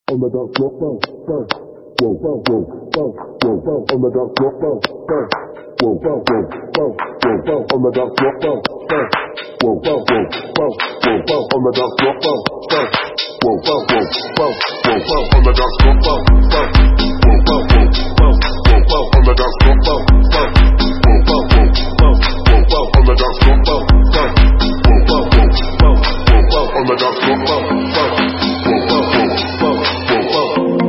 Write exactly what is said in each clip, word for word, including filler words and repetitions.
On the dance floor, bounce, bounce, whoa, bounce, whoa, bounce, whoa, bounce. On the dance floor, bounce, bounce, whoa, bounce, whoa, bounce, whoa, bounce. On the dance floor, bounce, bounce, whoa, bounce, whoa, bounce, whoa, bounce. On the dance floor, bounce, bounce, whoa, bounce, whoa, bounce, whoa, bounce. On the dance floor, bounce, bounce, whoa, bounce, whoa, bounce, whoa, bounce. On the dance floor, bounce, bounce, whoa, bounce, whoa, bounce, whoa, bounce. On the dance floor, bounce, bounce, whoa, bounce, whoa, bounce, whoa, bounce. On the dance floor, bounce, bounce, whoa, bounce, whoa, bounce.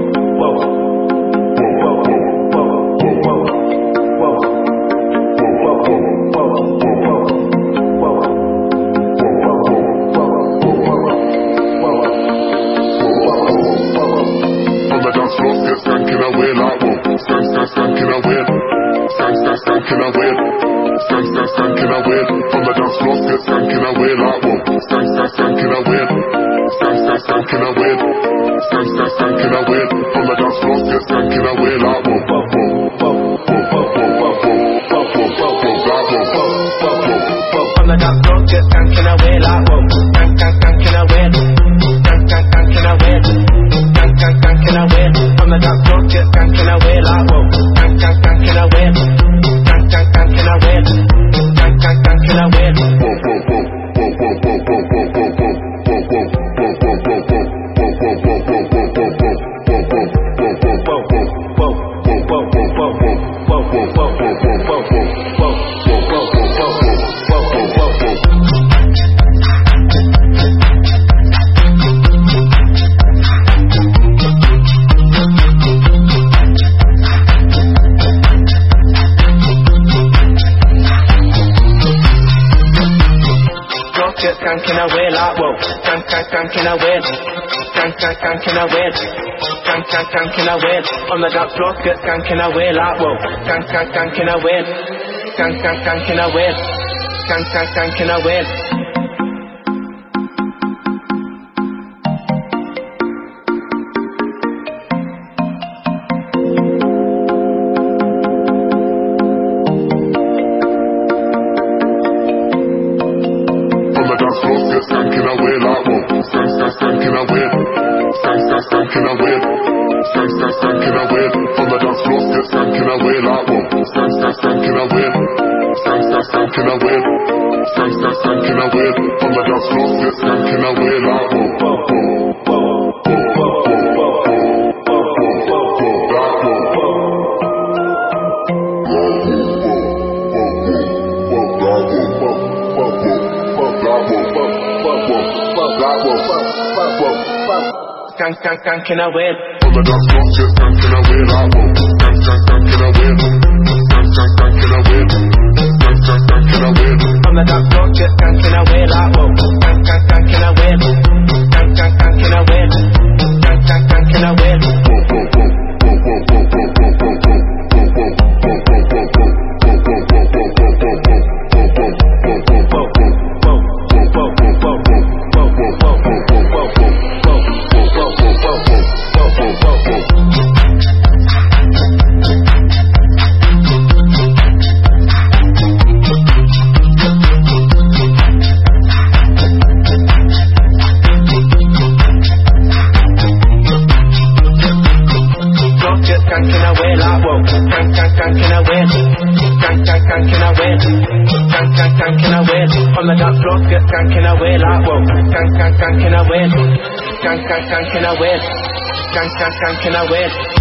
Skanking away like whoa, skank, skank, skanking away, skank, skank, skanking away, skank, skank, skanking away. On the dance floor, get skanking away like whoa, skank, skank, skanking away, skank, skank, skanking away, skank, skank, skanking away. On the dance floor, get skanking away like whoa, whoa, whoa, whoa, whoa, whoa, whoa, whoa, whoa, whoa, whoa. On the dance floor, get skanking away like whoa, skank, skank, skanking away, skank, skank, skanking away, skank, skank, skanking away. On the dance floor, get skanking away like whoa, skank, skank, skanking away, skank, skank, skanking away, skank, skank, skanking away. Whoa, whoa, whoa, whoa, whoa, whoa, whoa, whoa, whoa, whoa, whoa, whoa, whoa, whoa, skanking away like whoa, skank, skank, skanking away, skank, skank, skanking away, skank, skank, skanking away. On the dance floor, get skanking away like whoa, skank, skank, skanking away, skank, skank, skanking away, skank, skank, skanking away. Skanking away like whoa, skank, skank, skanking away, skank, skank, skanking away, skank, skank, skanking away. On the dance floor, get skanking away like whoa, skank, skank, skanking away, skank, skank, skanking away, skank, skank, skanking away. On the dance floor, get skanking away like whoa, whoa, whoa, whoa, whoa, whoa, skank, skank, skanking away. On the dance floor, get skanking away like whoa, skank, skank, skanking away, skank, skank, skanking away, skank, skank, skanking away. On the dance floor, get skanking away like whoa, skank, skank, skanking away, skank, skank, skanking away, skank, skank, skanking away. Whoa, whoa, whoa, whoa, whoa, whoa, whoa, whoa, whoa, whoa, skanking away like whoa, skank, skank, skanking away, skank, skank, skanking away, skank, skank, skanking away. On the dance floor, get skanking away like whoa, skank, skank, skanking away, skank, skank, skanking away, skank, skank, skanking away.